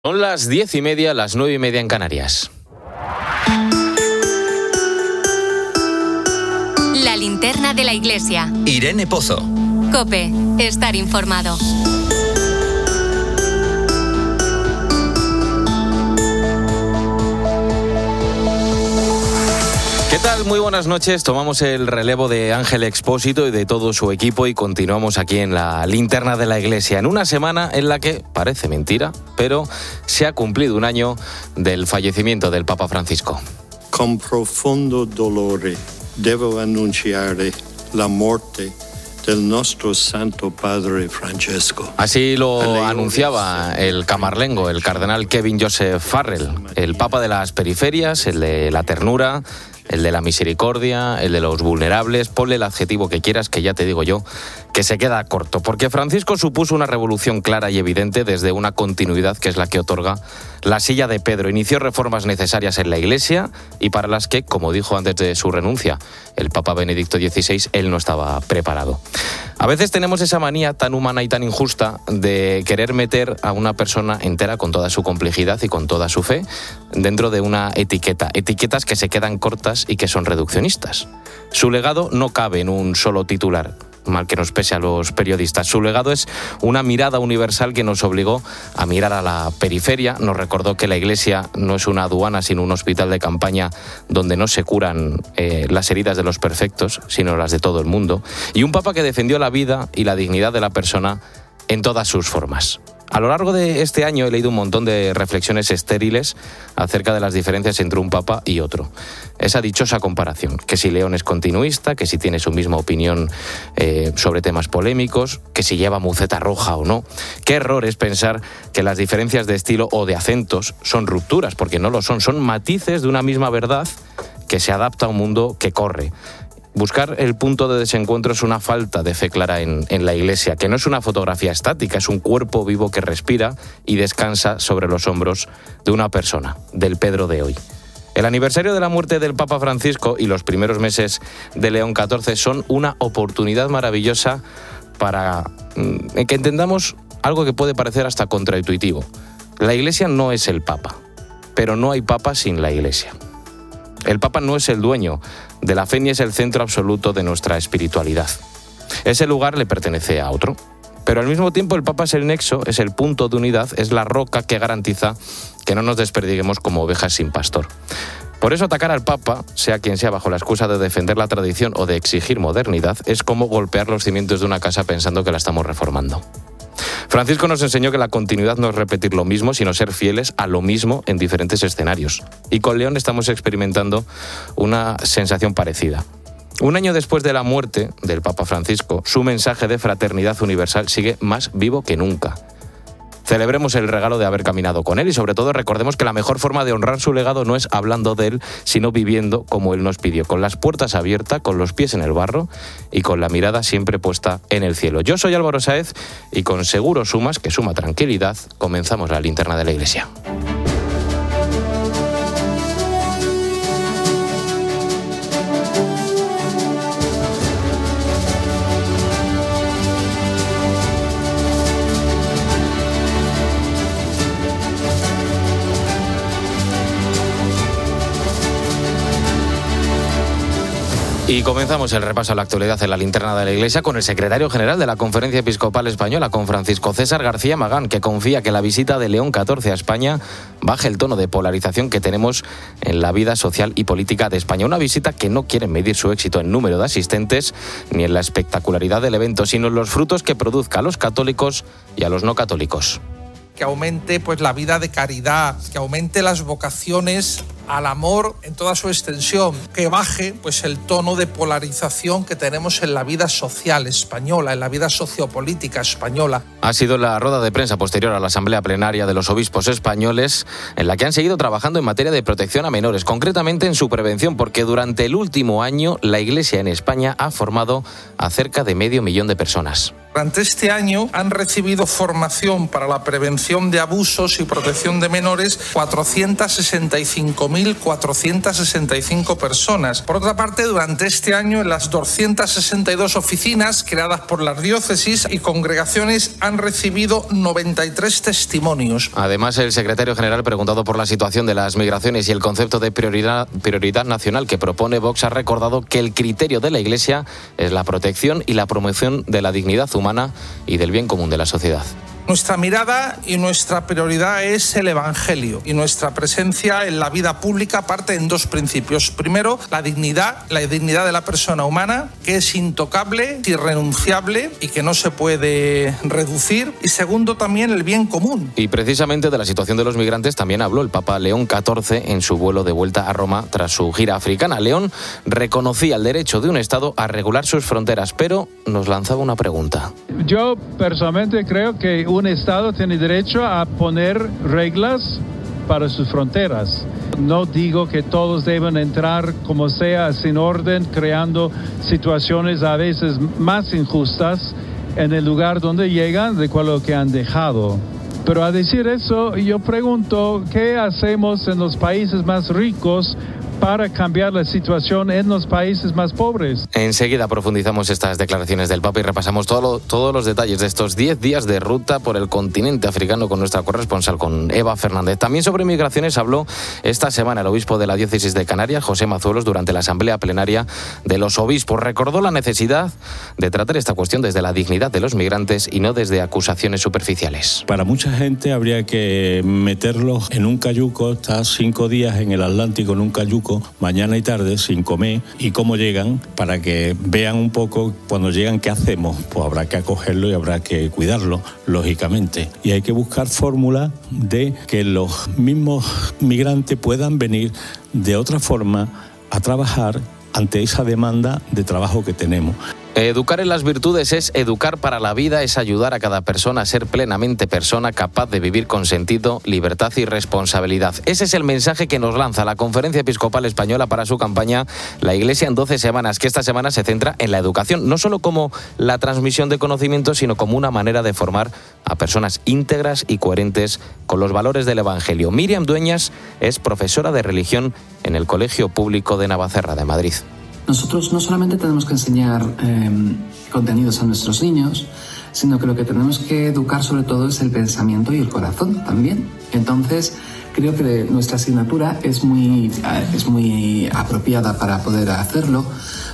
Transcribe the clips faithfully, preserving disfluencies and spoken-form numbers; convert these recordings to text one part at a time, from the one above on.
Son las diez y media, las nueve y media en Canarias. La linterna de la iglesia. Irene Pozo. COPE. Estar informado. ¿Qué tal? Muy buenas noches. Tomamos el relevo de Ángel Expósito y de todo su equipo y continuamos aquí en la linterna de la iglesia, en una semana en la que, parece mentira, pero se ha cumplido un año del fallecimiento del Papa Francisco. Con profondo dolore devo annunciare la morte del nuestro Santo Padre Francesco. Así lo anunciaba el camarlengo, el cardenal Kevin Joseph Farrell, el Papa de las periferias, el de la ternura, el de la misericordia, el de los vulnerables. Ponle el adjetivo que quieras, que ya te digo yo que se queda corto, porque Francisco supuso una revolución clara y evidente desde una continuidad que es la que otorga la silla de Pedro. Inició reformas necesarias en la Iglesia y para las que, como dijo antes de su renuncia el Papa Benedicto dieciséis, él no estaba preparado. A veces tenemos esa manía tan humana y tan injusta de querer meter a una persona entera con toda su complejidad y con toda su fe dentro de una etiqueta, etiquetas que se quedan cortas y que son reduccionistas. Su legado no cabe en un solo titular, mal que nos pese a los periodistas. Su legado es una mirada universal que nos obligó a mirar a la periferia, nos recordó que la Iglesia no es una aduana sino un hospital de campaña donde no se curan eh, las heridas de los perfectos, sino las de todo el mundo, y un Papa que defendió la vida y la dignidad de la persona en todas sus formas. A lo largo de este año he leído un montón de reflexiones estériles acerca de las diferencias entre un papa y otro. Esa dichosa comparación, que si León es continuista, que si tiene su misma opinión eh, sobre temas polémicos, que si lleva muceta roja o no. Qué error es pensar que las diferencias de estilo o de acentos son rupturas, porque no lo son, son matices de una misma verdad que se adapta a un mundo que corre. Buscar el punto de desencuentro es una falta de fe clara en, en la Iglesia, que no es una fotografía estática, es un cuerpo vivo que respira y descansa sobre los hombros de una persona, del Pedro de hoy. El aniversario de la muerte del Papa Francisco y los primeros meses de León catorce son una oportunidad maravillosa para mm, que entendamos algo que puede parecer hasta contraintuitivo. La Iglesia no es el Papa, pero no hay Papa sin la Iglesia. El Papa no es el dueño de la fe ni es el centro absoluto de nuestra espiritualidad. Ese lugar le pertenece a otro. Pero al mismo tiempo el Papa es el nexo, es el punto de unidad, es la roca que garantiza que no nos desperdiguemos como ovejas sin pastor. Por eso atacar al Papa, sea quien sea, bajo la excusa de defender la tradición o de exigir modernidad, es como golpear los cimientos de una casa pensando que la estamos reformando. Francisco nos enseñó que la continuidad no es repetir lo mismo, sino ser fieles a lo mismo en diferentes escenarios. Y con León estamos experimentando una sensación parecida. Un año después de la muerte del Papa Francisco, su mensaje de fraternidad universal sigue más vivo que nunca. Celebremos el regalo de haber caminado con él y sobre todo recordemos que la mejor forma de honrar su legado no es hablando de él, sino viviendo como él nos pidió, con las puertas abiertas, con los pies en el barro y con la mirada siempre puesta en el cielo. Yo soy Álvaro Sáez y con Seguro Sumas, que suma tranquilidad, comenzamos la linterna de la iglesia. Y comenzamos el repaso a la actualidad en la linterna de la Iglesia con el secretario general de la Conferencia Episcopal Española, con Francisco César García Magán, que confía que la visita de León catorce a España baje el tono de polarización que tenemos en la vida social y política de España. Una visita que no quiere medir su éxito en número de asistentes ni en la espectacularidad del evento, sino en los frutos que produzca a los católicos y a los no católicos. Que aumente pues la vida de caridad, que aumente las vocaciones al amor en toda su extensión, que baje pues el tono de polarización que tenemos en la vida social española, en la vida sociopolítica española. Ha sido la rueda de prensa posterior a la asamblea plenaria de los obispos españoles, en la que han seguido trabajando en materia de protección a menores, concretamente en su prevención, porque durante el último año la Iglesia en España ha formado a cerca de medio millón de personas. Durante este año han recibido formación para la prevención de abusos y protección de menores cuatrocientas sesenta y cinco mil cuatrocientas sesenta y cinco personas. Por otra parte, durante este año en las doscientas sesenta y dos oficinas creadas por las diócesis y congregaciones han recibido noventa y tres testimonios. Además, el secretario general, preguntado por la situación de las migraciones y el concepto de prioridad, prioridad nacional que propone Vox, ha recordado que el criterio de la Iglesia es la protección y la promoción de la dignidad humana humana y del bien común de la sociedad. Nuestra mirada y nuestra prioridad es el Evangelio y nuestra presencia en la vida pública parte en dos principios. Primero, la dignidad, la dignidad de la persona humana, que es intocable, irrenunciable y que no se puede reducir. Y segundo, también el bien común. Y precisamente de la situación de los migrantes también habló el Papa León catorce en su vuelo de vuelta a Roma tras su gira africana. León reconocía el derecho de un Estado a regular sus fronteras, pero nos lanzaba una pregunta. Yo personalmente creo que un Estado tiene derecho a poner reglas para sus fronteras. No digo que todos deben entrar como sea, sin orden, creando situaciones a veces más injustas en el lugar donde llegan de lo que han dejado. Pero a decir eso, yo pregunto, ¿qué hacemos en los países más ricos para cambiar la situación en los países más pobres? Enseguida profundizamos estas declaraciones del Papa y repasamos todo lo, todos los detalles de estos diez días de ruta por el continente africano con nuestra corresponsal, con Eva Fernández. También sobre migraciones habló esta semana el obispo de la diócesis de Canarias, José Mazuelos, durante la asamblea plenaria de los obispos. Recordó la necesidad de tratar esta cuestión desde la dignidad de los migrantes y no desde acusaciones superficiales. Para mucha gente habría que meterlos en un cayuco, estar cinco días en el Atlántico en un cayuco, mañana y tarde, sin comer, y cómo llegan, para que vean un poco cuando llegan qué hacemos. Pues habrá que acogerlo y habrá que cuidarlo, lógicamente. Y hay que buscar fórmulas de que los mismos migrantes puedan venir de otra forma a trabajar ante esa demanda de trabajo que tenemos. Educar en las virtudes es educar para la vida, es ayudar a cada persona a ser plenamente persona, capaz de vivir con sentido, libertad y responsabilidad. Ese es el mensaje que nos lanza la Conferencia Episcopal Española para su campaña La Iglesia en doce semanas, que esta semana se centra en la educación, no solo como la transmisión de conocimientos, sino como una manera de formar a personas íntegras y coherentes con los valores del Evangelio. Miriam Dueñas es profesora de religión en el Colegio Público de Navacerra de Madrid. Nosotros no solamente tenemos que enseñar eh, contenidos a nuestros niños, sino que lo que tenemos que educar sobre todo es el pensamiento y el corazón también. Entonces, creo que nuestra asignatura es muy, es muy apropiada para poder hacerlo,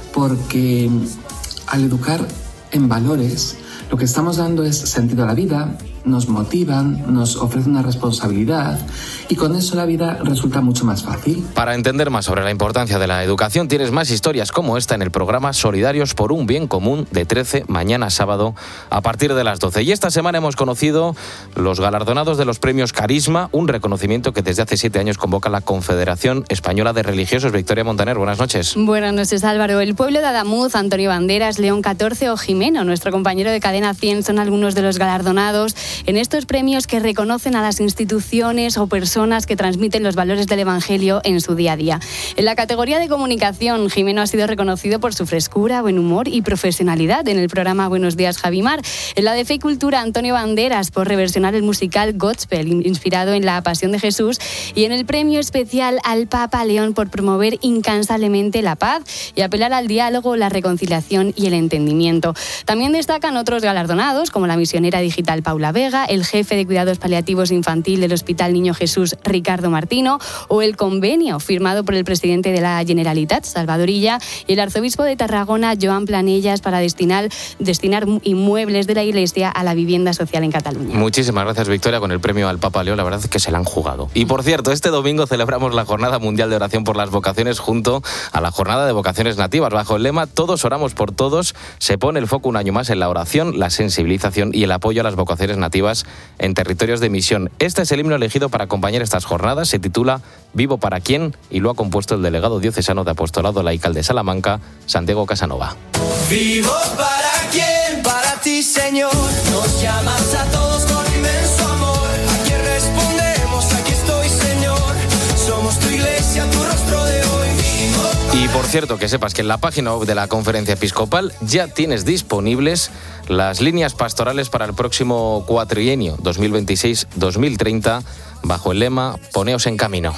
porque al educar en valores, lo que estamos dando es sentido a la vida, nos motivan, nos ofrecen una responsabilidad y con eso la vida resulta mucho más fácil. Para entender más sobre la importancia de la educación, tienes más historias como esta en el programa Solidarios por un Bien Común de trece, mañana sábado, a partir de las doce. Y esta semana hemos conocido los galardonados de los premios Carisma, un reconocimiento que desde hace siete años convoca la Confederación Española de Religiosos. Victoria Montaner, buenas noches. Buenas noches, Álvaro. El pueblo de Adamuz, Antonio Banderas, León catorce o Jimeno, nuestro compañero de Cadena cien, son algunos de los galardonados en estos premios que reconocen a las instituciones o personas que transmiten los valores del Evangelio en su día a día. En la categoría de comunicación, Jimeno ha sido reconocido por su frescura, buen humor y profesionalidad en el programa Buenos Días, Javimar. En la de Fe y Cultura, Antonio Banderas, por reversionar el musical Gospel, inspirado en la Pasión de Jesús. Y en el premio especial al Papa León, por promover incansablemente la paz y apelar al diálogo, la reconciliación y el entendimiento. También destacan otros galardonados, como la misionera digital Paula Vega, el jefe de cuidados paliativos infantil del Hospital Niño Jesús, Ricardo Martino, o el convenio firmado por el presidente de la Generalitat, Salvador Illa, y el arzobispo de Tarragona, Joan Planellas, para destinar, destinar inmuebles de la Iglesia a la vivienda social en Cataluña. Muchísimas gracias, Victoria, con el premio al Papa León. La verdad es que se la han jugado. Y por cierto, este domingo celebramos la Jornada Mundial de Oración por las Vocaciones junto a la Jornada de Vocaciones Nativas. Bajo el lema Todos oramos por todos, se pone el foco un año más en la oración, la sensibilización y el apoyo a las vocaciones nativas en territorios de misión. Este es el himno elegido para acompañar estas jornadas. Se titula Vivo para quién y lo ha compuesto el delegado diocesano de Apostolado Laical de Salamanca, Santiago Casanova. Vivo para quién, para ti, Señor. Nos llamas a todos con inmenso amor. Aquí respondemos, aquí estoy, Señor. Somos tu iglesia, tu rostro de hoy. Vivo para y por cierto, cierto, que sepas que en la página web de la Conferencia Episcopal ya tienes disponibles las líneas pastorales para el próximo cuatrienio dos mil veintiséis dos mil treinta bajo el lema Poneos en camino.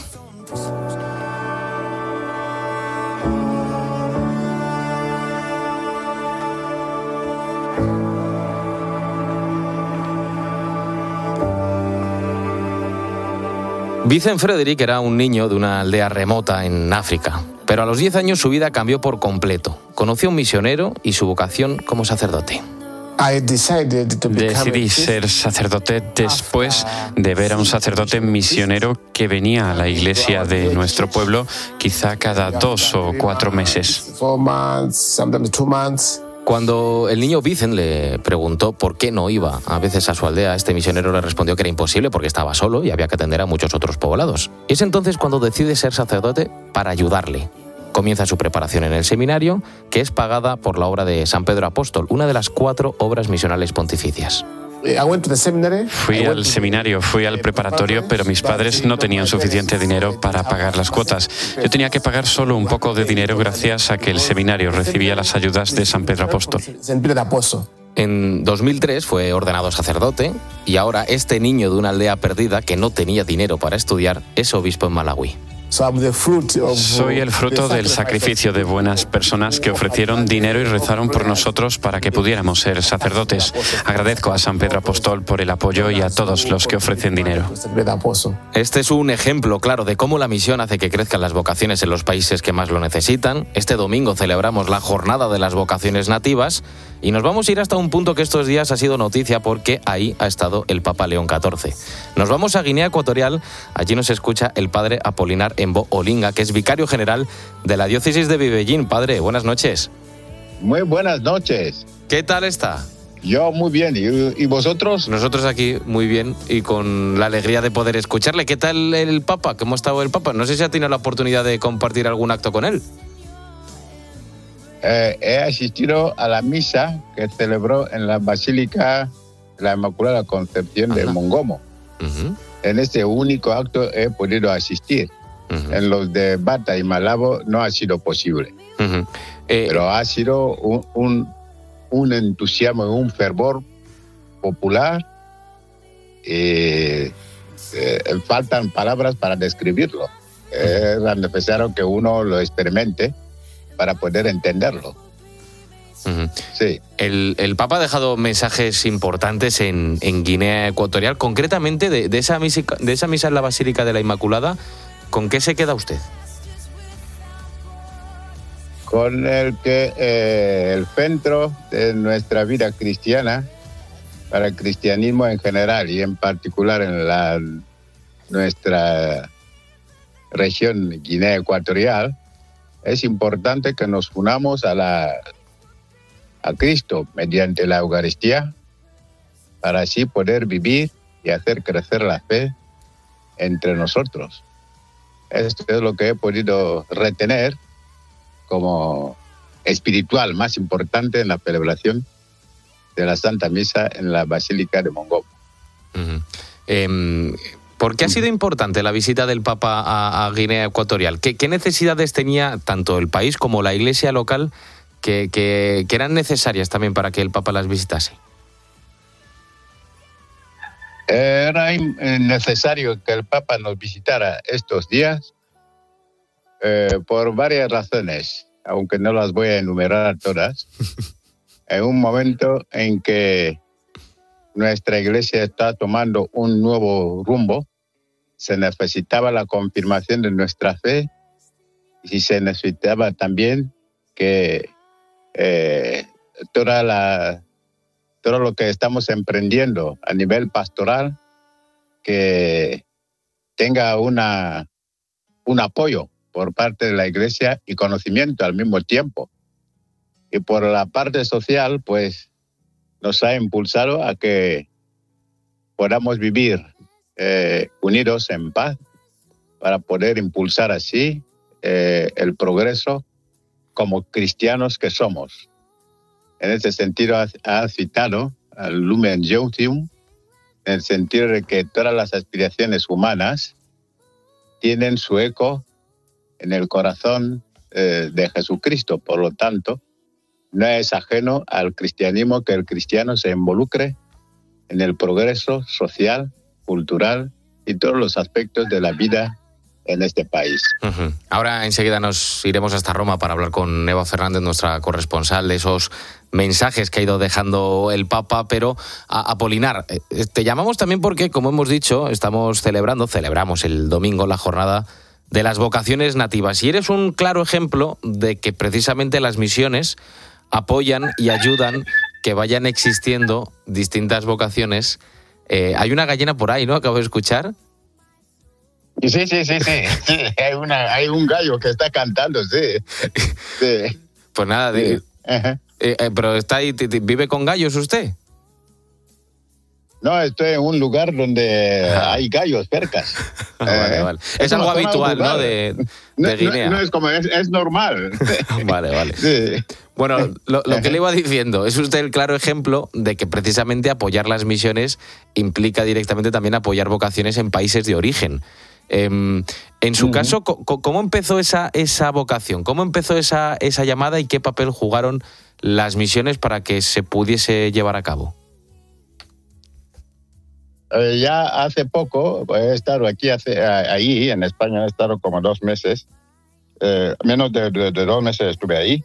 Vincent Frederick era un niño de una aldea remota en África, pero a los diez años su vida cambió por completo. Conoció a un misionero y su vocación como sacerdote. Decidí ser sacerdote después de ver a un sacerdote misionero que venía a la iglesia de nuestro pueblo quizá cada dos o cuatro meses. Cuando el niño Vincent le preguntó por qué no iba a veces a su aldea, este misionero le respondió que era imposible porque estaba solo y había que atender a muchos otros poblados. Y es entonces cuando decide ser sacerdote para ayudarle. Comienza su preparación en el seminario, que es pagada por la obra de San Pedro Apóstol, una de las cuatro obras misionales pontificias. Fui al seminario, fui al preparatorio, pero mis padres no tenían suficiente dinero para pagar las cuotas. Yo tenía que pagar solo un poco de dinero gracias a que el seminario recibía las ayudas de San Pedro Apóstol. En dos mil tres fue ordenado sacerdote y ahora este niño de una aldea perdida que no tenía dinero para estudiar es obispo en Malawi. Soy el fruto del sacrificio de buenas personas que ofrecieron dinero y rezaron por nosotros para que pudiéramos ser sacerdotes. Agradezco a San Pedro Apóstol por el apoyo y a todos los que ofrecen dinero. Este es un ejemplo claro de cómo la misión hace que crezcan las vocaciones en los países que más lo necesitan. Este domingo celebramos la Jornada de las Vocaciones Nativas y nos vamos a ir hasta un punto que estos días ha sido noticia porque ahí ha estado el Papa León catorce. Nos vamos a Guinea Ecuatorial, allí nos escucha el padre Apolinar Embo Olinga, que es vicario general de la diócesis de Bibellín. Padre, buenas noches. Muy buenas noches. ¿Qué tal está? Yo muy bien, ¿y, y vosotros? Nosotros aquí muy bien y con la alegría de poder escucharle. ¿Qué tal el Papa? ¿Cómo ha estado el Papa? No sé si ha tenido la oportunidad de compartir algún acto con él. Eh, he asistido a la misa que celebró en la Basílica de la Inmaculada Concepción Ajá. de Mongomo. Uh-huh. En este único acto he podido asistir. Uh-huh. En los de Bata y Malabo no ha sido posible. Uh-huh. eh, Pero ha sido un, un, un entusiasmo y un fervor popular. Eh, eh, faltan palabras para describirlo. Uh-huh. Es necesario que uno lo experimente para poder entenderlo. Uh-huh. Sí. El, el Papa ha dejado mensajes importantes en, en Guinea Ecuatorial, concretamente de, de, esa misa, de esa misa en la Basílica de la Inmaculada. ¿Con qué se queda usted? Con el que eh, el centro de nuestra vida cristiana, para el cristianismo en general y en particular en la, nuestra región Guinea Ecuatorial, es importante que nos unamos a, la, a Cristo mediante la Eucaristía para así poder vivir y hacer crecer la fe entre nosotros. Esto es lo que he podido retener como espiritual más importante en la celebración de la Santa Misa en la Basílica de Mongomo. Uh-huh. Eh, ¿Por qué ha sido importante la visita del Papa a, a Guinea Ecuatorial? ¿Qué, ¿Qué necesidades tenía tanto el país como la iglesia local que, que, que eran necesarias también para que el Papa las visitase? Era necesario que el Papa nos visitara estos días eh, por varias razones, aunque no las voy a enumerar todas. En un momento en que nuestra iglesia está tomando un nuevo rumbo, se necesitaba la confirmación de nuestra fe y se necesitaba también que eh, toda la... todo lo que estamos emprendiendo a nivel pastoral, que tenga una, un apoyo por parte de la Iglesia y conocimiento al mismo tiempo. Y por la parte social, pues, nos ha impulsado a que podamos vivir eh, unidos en paz para poder impulsar así eh, el progreso como cristianos que somos. En ese sentido, ha, ha citado al Lumen Gentium, en el sentido de que todas las aspiraciones humanas tienen su eco en el corazón eh, de Jesucristo. Por lo tanto, no es ajeno al cristianismo que el cristiano se involucre en el progreso social, cultural y todos los aspectos de la vida en este país. Uh-huh. Ahora enseguida nos iremos hasta Roma para hablar con Eva Fernández, nuestra corresponsal, de esos mensajes que ha ido dejando el Papa, pero a Apolinar, te llamamos también porque, como hemos dicho, estamos celebrando, celebramos el domingo la jornada de las vocaciones nativas, y eres un claro ejemplo de que precisamente las misiones apoyan y ayudan que vayan existiendo distintas vocaciones. Eh, hay una gallina por ahí, ¿no? Acabo de escuchar. Sí, sí, sí, sí, sí. Hay, una, hay un gallo que está cantando, sí. sí. Pues nada, sí. de, uh-huh. eh, eh, pero está ahí, t- t- ¿vive con gallos usted? No, estoy en un lugar donde ah. hay gallos cerca. Ah, vale, eh, vale. Es, es algo habitual, ¿no? De, de no, Guinea. No, no es como, es, es normal. Vale, vale. Sí. Bueno, lo, lo que le iba diciendo, es usted el claro ejemplo de que precisamente apoyar las misiones implica directamente también apoyar vocaciones en países de origen. Eh, en su uh-huh. caso, ¿cómo empezó esa, esa vocación? ¿Cómo empezó esa, esa llamada y qué papel jugaron las misiones para que se pudiese llevar a cabo? Eh, ya hace poco, he estado aquí, hace, ahí en España, he estado como dos meses, eh, menos de, de, de dos meses estuve ahí,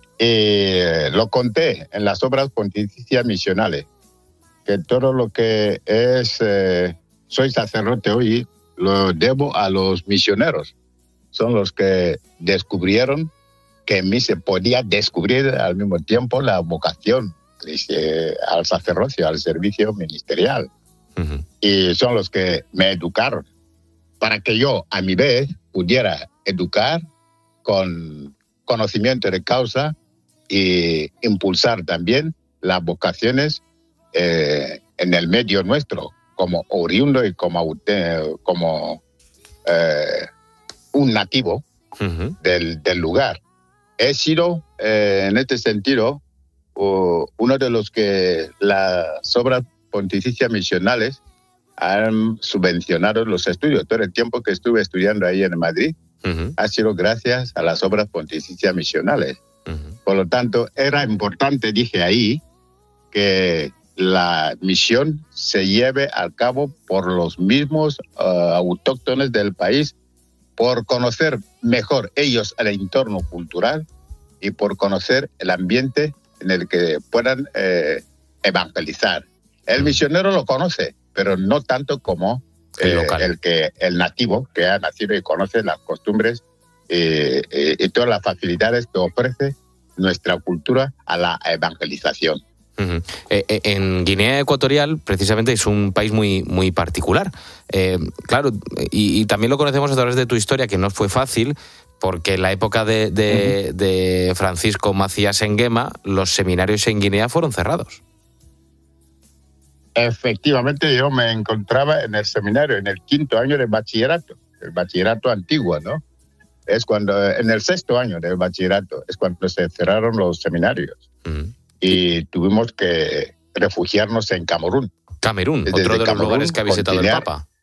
y lo conté en las obras pontificias misionales, que todo lo que es, eh, soy sacerdote hoy, lo debo a los misioneros. Son los que descubrieron que en mí se podía descubrir al mismo tiempo la vocación eh, al sacerdocio, al servicio ministerial. Uh-huh. Y son los que me educaron para que yo, a mi vez, pudiera educar con conocimiento de causa y impulsar también las vocaciones eh, en el medio nuestro, como oriundo y como, como eh, un nativo uh-huh. del, del lugar. He sido, eh, en este sentido, uh, uno de los que las obras pontificias misionales han subvencionado los estudios. Todo el tiempo que estuve estudiando ahí en Madrid uh-huh. ha sido gracias a las obras pontificias misionales. Uh-huh. Por lo tanto, era importante, dije ahí, que la misión se lleve a cabo por los mismos uh, autóctones del país, por conocer mejor ellos el entorno cultural y por conocer el ambiente en el que puedan eh, evangelizar. El misionero lo conoce, pero no tanto como eh, el, el, que, el nativo que ha nacido y conoce las costumbres eh, eh, y todas las facilidades que ofrece nuestra cultura a la evangelización. Uh-huh. Eh, eh, en Guinea Ecuatorial, precisamente, es un país muy, muy particular. Eh, claro, y, y también lo conocemos a través de tu historia, que no fue fácil, porque en la época de, de, uh-huh. de Francisco Macías Nguema, los seminarios en Guinea fueron cerrados. Efectivamente, yo me encontraba en el seminario, en el quinto año de bachillerato, el bachillerato antiguo, ¿no? Es cuando, en el sexto año del bachillerato, es cuando se cerraron los seminarios. Uh-huh. Y tuvimos que refugiarnos en Camerún. Camerún, Desde otro de Camerún, los lugares que ha visitado continuar. el Papa.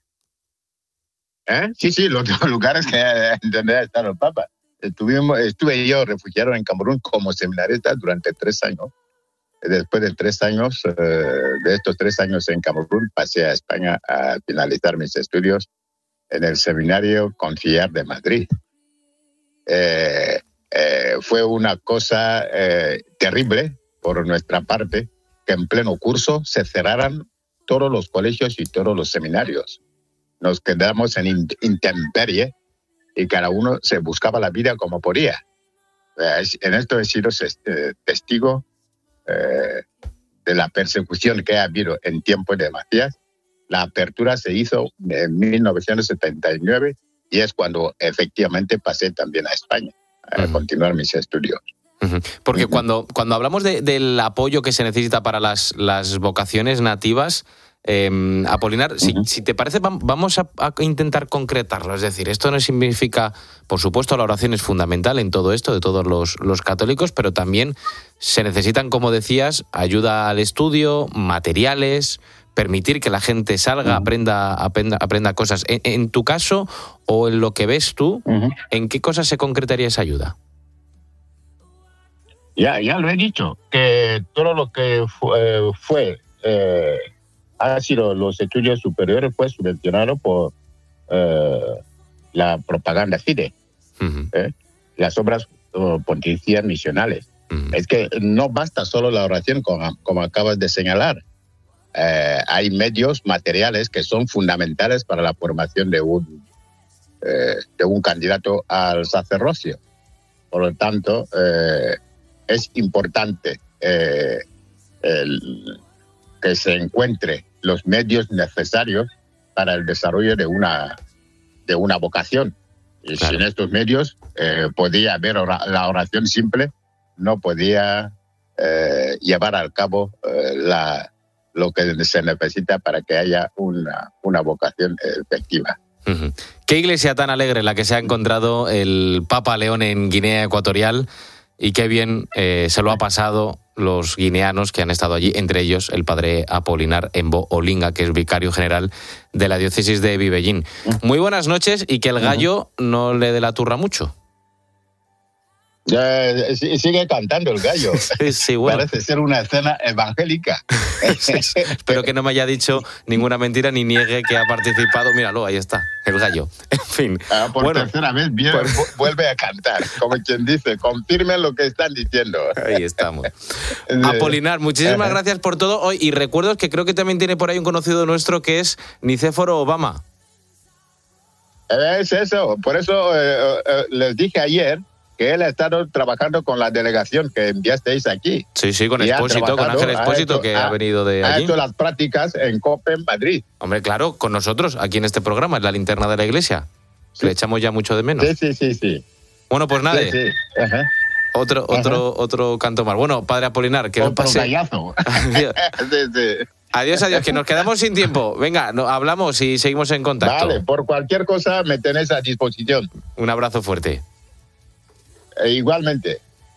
¿Eh? Sí, sí, los otros lugares que, donde ha estado el Papa. Estuvimos, estuve yo refugiado en Camerún como seminarista durante tres años. Después de tres años, eh, de estos tres años en Camerún, pasé a España a finalizar mis estudios en el Seminario Conciliar de Madrid. Eh, eh, fue una cosa eh, terrible por nuestra parte que en pleno curso se cerraran todos los colegios y todos los seminarios. Nos quedamos en intemperie y cada uno se buscaba la vida como podía. Eh, en esto he sido eh, testigo eh, de la persecución que ha habido en tiempo de Macías. La apertura se hizo en mil novecientos setenta y nueve y es cuando efectivamente pasé también a España a uh-huh. continuar mis estudios. Uh-huh. Porque uh-huh. cuando, cuando hablamos de, del apoyo que se necesita para las, las vocaciones nativas, eh, Apolinar, uh-huh. si, si te parece, vamos a, a intentar concretarlo. Es decir, esto no significa, por supuesto, la oración es fundamental en todo esto, de todos los, los católicos, pero también se necesitan, como decías, ayuda al estudio, materiales, permitir que la gente salga, uh-huh. aprenda, aprenda, aprenda cosas. En, en tu caso, o en lo que ves tú, uh-huh. ¿en qué cosas se concretaría esa ayuda? Ya, ya lo he dicho, que todo lo que fue, fue eh, ha sido los estudios superiores fue subvencionado por eh, la propaganda FIDE, uh-huh. eh, las obras uh, pontificias misionales. Uh-huh. Es que no basta solo la oración, como, como acabas de señalar. Eh, hay medios materiales que son fundamentales para la formación de un, eh, de un candidato al sacerdocio. Por lo tanto, eh, es importante eh, el, que se encuentre los medios necesarios para el desarrollo de una, de una vocación. Y claro. Sin estos medios eh, podía haber ora, la oración simple, no podía eh, llevar al cabo eh, la, lo que se necesita para que haya una, una vocación efectiva. Uh-huh. Qué iglesia tan alegre la que se ha encontrado el Papa León en Guinea Ecuatorial. Y qué bien eh, se lo ha pasado los guineanos que han estado allí, entre ellos el padre Apolinar Embo Olinga, que es vicario general de la diócesis de Bibellín. Muy buenas noches y que el gallo no le dé la turra mucho. Ya, sigue cantando el gallo. Sí, sí, bueno. Parece ser una escena evangélica. Sí, sí. Espero que no me haya dicho ninguna mentira ni niegue que ha participado. Míralo, ahí está, el gallo. En fin. Ah, por bueno, tercera vez viene, pues, vuelve a cantar, como quien dice, confirmen lo que están diciendo. Ahí estamos. Apolinar, muchísimas Ajá. gracias por todo hoy. Y recuerdo que creo que también tiene por ahí un conocido nuestro que es Nicéforo Obama. Es eso, por eso eh, eh, les dije ayer que él ha estado trabajando con la delegación que enviasteis aquí. Sí, sí, con Expósito, con Ángel Expósito, hecho, que ha, ha venido de allí. Ha hecho las prácticas en COPE en Madrid. Hombre, claro, con nosotros, aquí en este programa, en la linterna de la iglesia. Sí. Le echamos ya mucho de menos. Sí, sí, sí, sí. Bueno, pues nada. Sí, sí. Ajá. Otro, Ajá. otro, otro canto más. Bueno, padre Apolinar, que otro no pase... gallazo. Adiós. sí, sí. Adiós, adiós, que nos quedamos sin tiempo. Venga, no, hablamos y seguimos en contacto. Vale, por cualquier cosa me tenéis a disposición. Un abrazo fuerte. E igualmente.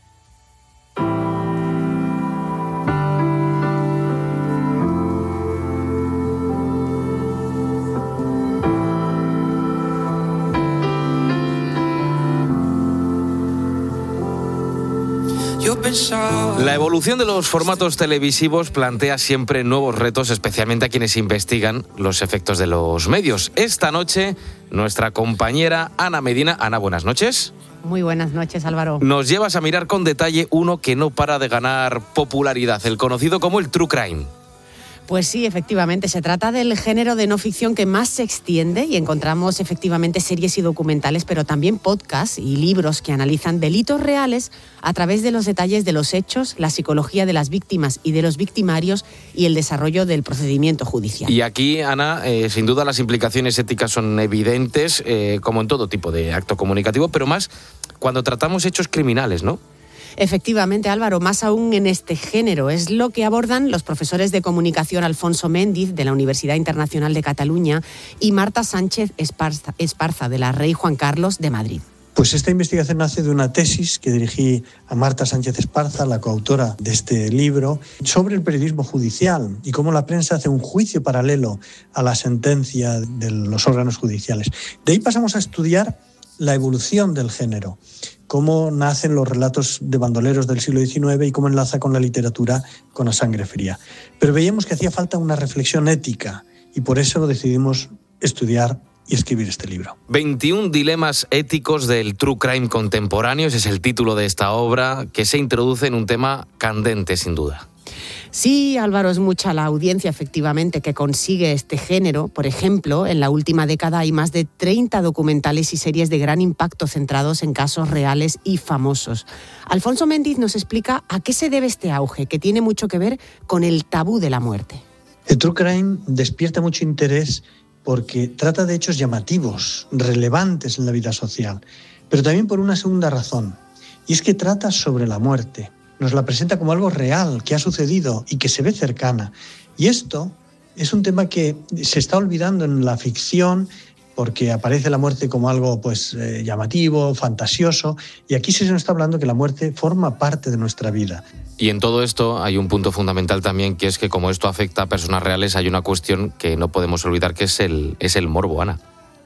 La evolución de los formatos televisivos plantea siempre nuevos retos, especialmente a quienes investigan los efectos de los medios. Esta noche, nuestra compañera Ana Medina. Ana, buenas noches. Muy buenas noches, Álvaro. Nos llevas a mirar con detalle uno que no para de ganar popularidad, el conocido como el True Crime. Pues sí, efectivamente, se trata del género de no ficción que más se extiende y encontramos efectivamente series y documentales, pero también podcasts y libros que analizan delitos reales a través de los detalles de los hechos, la psicología de las víctimas y de los victimarios y el desarrollo del procedimiento judicial. Y aquí, Ana, eh, sin duda las implicaciones éticas son evidentes, eh, como en todo tipo de acto comunicativo, pero más cuando tratamos hechos criminales, ¿no? Efectivamente, Álvaro, más aún en este género. Es lo que abordan los profesores de comunicación Alfonso Méndiz, de la Universidad Internacional de Cataluña, y Marta Sánchez Esparza, Esparza de la Rey Juan Carlos de Madrid. Pues esta investigación nace de una tesis que dirigí a Marta Sánchez Esparza, la coautora de este libro, sobre el periodismo judicial y cómo la prensa hace un juicio paralelo a la sentencia de los órganos judiciales. De ahí pasamos a estudiar la evolución del género, cómo nacen los relatos de bandoleros del siglo diecinueve y cómo enlaza con la literatura con la sangre fría. Pero veíamos que hacía falta una reflexión ética y por eso decidimos estudiar y escribir este libro. veintiún dilemas éticos del True Crime contemporáneo, ese es el título de esta obra, que se introduce en un tema candente, sin duda. Sí, Álvaro, es mucha la audiencia efectivamente que consigue este género. Por ejemplo, en la última década hay más de treinta documentales y series de gran impacto centrados en casos reales y famosos. Alfonso Méndiz nos explica a qué se debe este auge, que tiene mucho que ver con el tabú de la muerte. El True Crime despierta mucho interés porque trata de hechos llamativos, relevantes en la vida social, pero también por una segunda razón, y es que trata sobre la muerte. Nos la presenta como algo real, que ha sucedido y que se ve cercana. Y esto es un tema que se está olvidando en la ficción porque aparece la muerte como algo pues, eh, llamativo, fantasioso, y aquí sí se nos está hablando que la muerte forma parte de nuestra vida. Y en todo esto hay un punto fundamental también, que es que como esto afecta a personas reales, hay una cuestión que no podemos olvidar, que es el, es el morbo, Ana.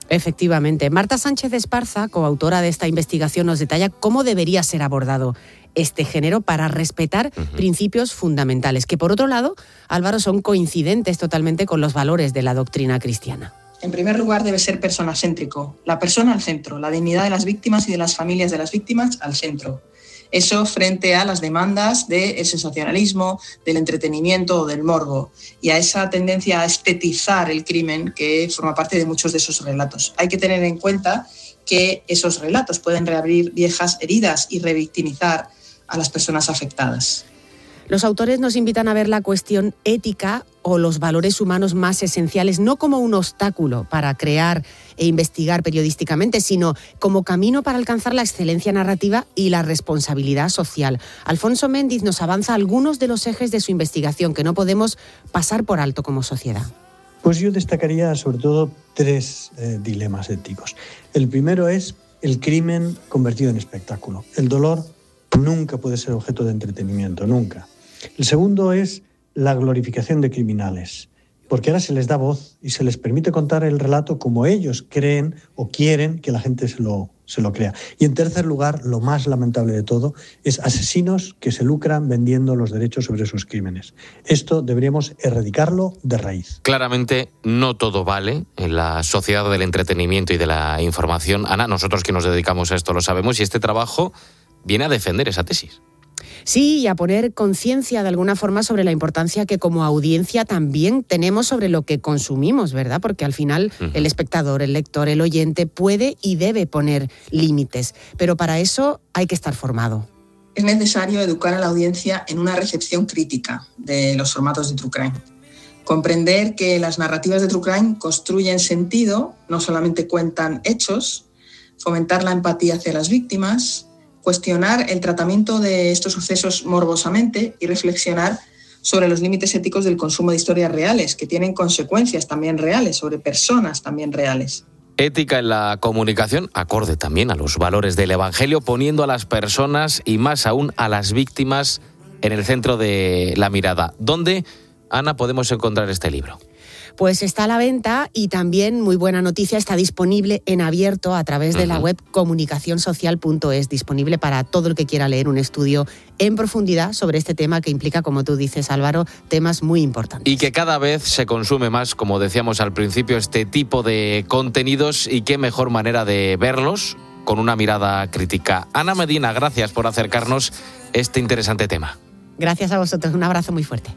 Efectivamente. Marta Sánchez Esparza, coautora de esta investigación, nos detalla cómo debería ser abordado este género para respetar uh-huh. principios fundamentales, que por otro lado, Álvaro, son coincidentes totalmente con los valores de la doctrina cristiana. En primer lugar, debe ser personacéntrico, la persona al centro, la dignidad de las víctimas y de las familias de las víctimas al centro. Eso frente a las demandas del sensacionalismo, del entretenimiento o del morbo, y a esa tendencia a estetizar el crimen que forma parte de muchos de esos relatos. Hay que tener en cuenta que esos relatos pueden reabrir viejas heridas y revictimizar a las personas afectadas. Los autores nos invitan a ver la cuestión ética o los valores humanos más esenciales no como un obstáculo para crear e investigar periodísticamente, sino como camino para alcanzar la excelencia narrativa y la responsabilidad social. Alfonso Méndiz nos avanza algunos de los ejes de su investigación que no podemos pasar por alto como sociedad. Pues yo destacaría sobre todo tres eh, dilemas éticos. El primero es el crimen convertido en espectáculo. El dolor nunca puede ser objeto de entretenimiento, nunca. El segundo es la glorificación de criminales, porque ahora se les da voz y se les permite contar el relato como ellos creen o quieren que la gente se lo, se lo crea. Y en tercer lugar, lo más lamentable de todo, es asesinos que se lucran vendiendo los derechos sobre sus crímenes. Esto deberíamos erradicarlo de raíz. Claramente no todo vale en la sociedad del entretenimiento y de la información. Ana, nosotros que nos dedicamos a esto lo sabemos y este trabajo viene a defender esa tesis. Sí, y a poner conciencia de alguna forma sobre la importancia que como audiencia también tenemos sobre lo que consumimos, ¿verdad? Porque al final uh-huh. el espectador, el lector, el oyente puede y debe poner límites, pero para eso hay que estar formado. Es necesario educar a la audiencia en una recepción crítica de los formatos de True Crime. Comprender que las narrativas de True Crime construyen sentido, no solamente cuentan hechos, fomentar la empatía hacia las víctimas, cuestionar el tratamiento de estos sucesos morbosamente y reflexionar sobre los límites éticos del consumo de historias reales, que tienen consecuencias también reales, sobre personas también reales. Ética en la comunicación, acorde también a los valores del Evangelio, poniendo a las personas y más aún a las víctimas en el centro de la mirada. ¿Dónde, Ana, podemos encontrar este libro? Pues está a la venta y también, muy buena noticia, está disponible en abierto a través de uh-huh. la web comunicación social punto es, disponible para todo el que quiera leer un estudio en profundidad sobre este tema que implica, como tú dices, Álvaro, temas muy importantes. Y que cada vez se consume más, como decíamos al principio, este tipo de contenidos y qué mejor manera de verlos con una mirada crítica. Ana Medina, gracias por acercarnos este interesante tema. Gracias a vosotros, un abrazo muy fuerte.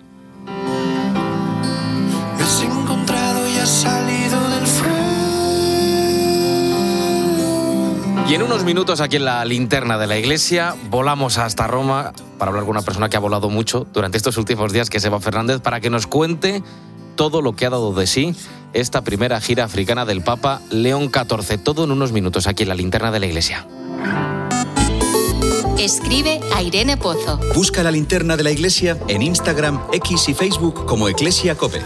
Has encontrado y has salido del fuego. Y en unos minutos aquí en la linterna de la iglesia volamos hasta Roma para hablar con una persona que ha volado mucho durante estos últimos días, que es Eva Fernández, para que nos cuente todo lo que ha dado de sí esta primera gira africana del Papa León catorce. Todo en unos minutos aquí en la linterna de la iglesia. Escribe a Irene Pozo. Busca la linterna de la iglesia en Instagram, X y Facebook como Eclesia Cope.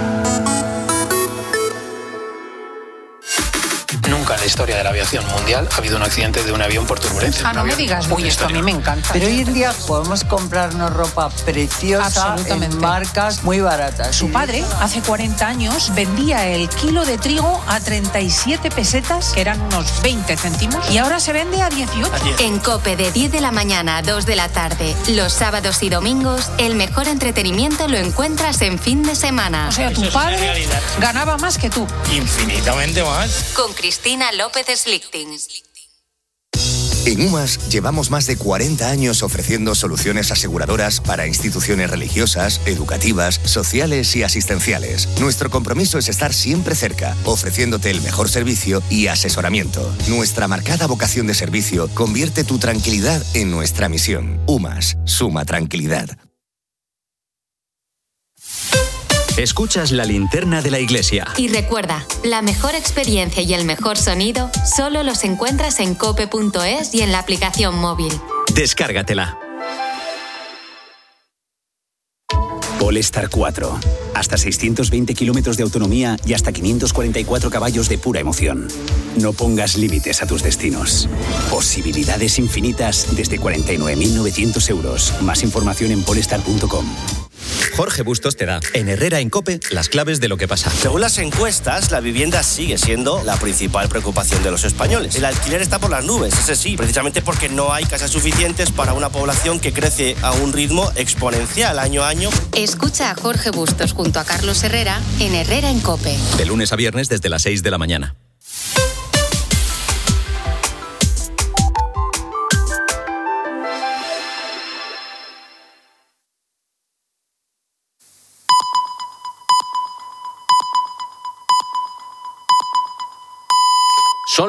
Nunca en la historia de la aviación mundial ha habido un accidente de un avión por turbulencia. Ah, no me digas, uy, esto a mí me encanta. Pero hoy en día podemos comprarnos ropa preciosa en marcas muy baratas. Su padre, hace cuarenta años, vendía el kilo de trigo a treinta y siete pesetas, que eran unos veinte céntimos, y ahora se vende a dieciocho. En COPE, de diez de la mañana a dos de la tarde, los sábados y domingos, el mejor entretenimiento lo encuentras en fin de semana. O sea, tu padre ganaba más que tú. Infinitamente más. Con Cristina López Slichting. En UMAS llevamos más de cuarenta años ofreciendo soluciones aseguradoras para instituciones religiosas, educativas, sociales y asistenciales. Nuestro compromiso es estar siempre cerca, ofreciéndote el mejor servicio y asesoramiento. Nuestra marcada vocación de servicio convierte tu tranquilidad en nuestra misión. UMAS, suma tranquilidad. Escuchas la linterna de la iglesia. Y recuerda, la mejor experiencia y el mejor sonido solo los encuentras en cope punto es y en la aplicación móvil. Descárgatela. Polestar cuatro. Hasta seiscientos veinte kilómetros de autonomía y hasta quinientos cuarenta y cuatro caballos de pura emoción. No pongas límites a tus destinos. Posibilidades infinitas desde cuarenta y nueve mil novecientos euros. Más información en polestar punto com. Jorge Bustos te da, en Herrera en COPE, las claves de lo que pasa. Según las encuestas, la vivienda sigue siendo la principal preocupación de los españoles. El alquiler está por las nubes, ese sí, precisamente porque no hay casas suficientes para una población que crece a un ritmo exponencial año a año. Escucha a Jorge Bustos junto a Carlos Herrera en Herrera en COPE. De lunes a viernes desde las seis de la mañana.